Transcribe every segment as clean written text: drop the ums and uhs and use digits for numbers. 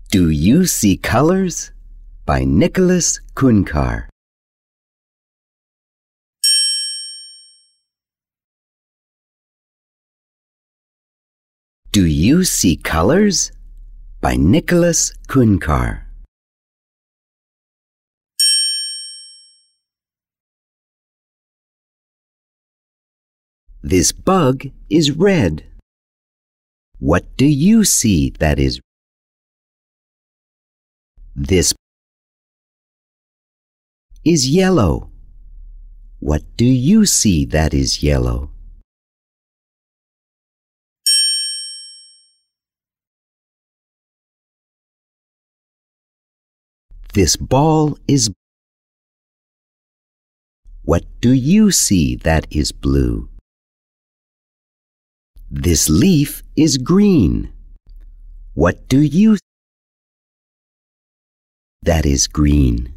Do You See Colors? By Nicholas Kunkar. Do You See Colors? By Nicholas Kunkar. This bug is red. What do you see that is red? This is yellow. What do you see that is yellow? This ball is blue. What do you see that is blue? This leaf is green. What do you see that is green?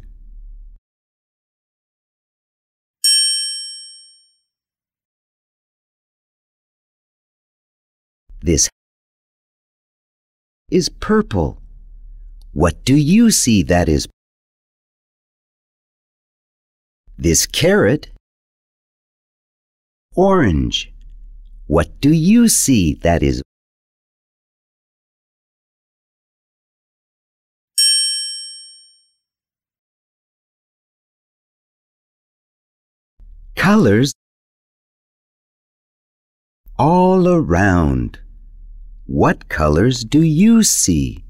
This is purple. What do you see that is purple? This carrot, orange. What do you see that is? Colors all around. What colors do you see?